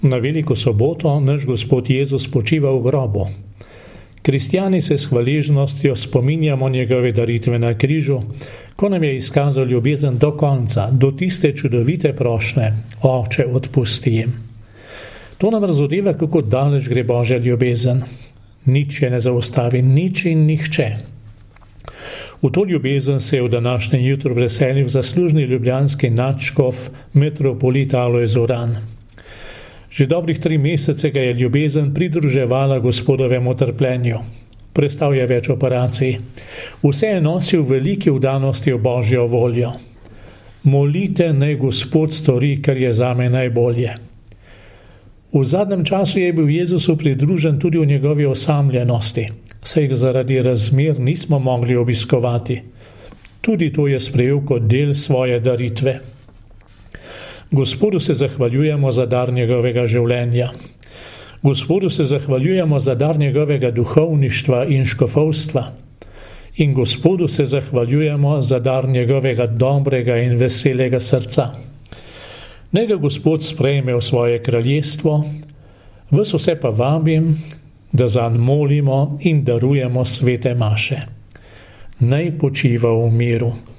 Na veliko soboto naš Gospod Jezus počiva v grobu. Kristjani se s hvaležnostjo spominjamo njegove daritve na križu, ko nam je izkazal ljubezen do konca, do tiste čudovite prošnje: Oče, odpusti jim. To nam razodeva, kako daleč gre Božja ljubezen. Nič je ne zaustavi, nič in nihče. V to ljubezen se je v današnjem jutru preselil zaslužni ljubljanski nadškof metropolit Alojz Uran. Že dobrih 3 mesece ga je ljubezen pridruževala Gospodovemu trpljenju. Prestal je več operacij. Vse je nosil v veliki vdanosti v Božjo voljo. Molite, naj Gospod stori, kar je zame najbolje. V zadnjem času je bil Jezusu pridružen tudi v njegovi osamljenosti, saj jih zaradi razmer nismo mogli obiskovati. Tudi to je sprejel kot del svoje daritve. Gospodu se zahvaljujemo za dar njegovega življenja. Gospodu se zahvaljujemo za dar njegovega duhovništva in škofovstva. In Gospodu se zahvaljujemo za dar njegovega dobrega in veselega srca. Naj ga Gospod sprejme v svoje kraljestvo, vas vse pa vabim, da zanj molimo in darujemo svete maše. Naj počiva v miru.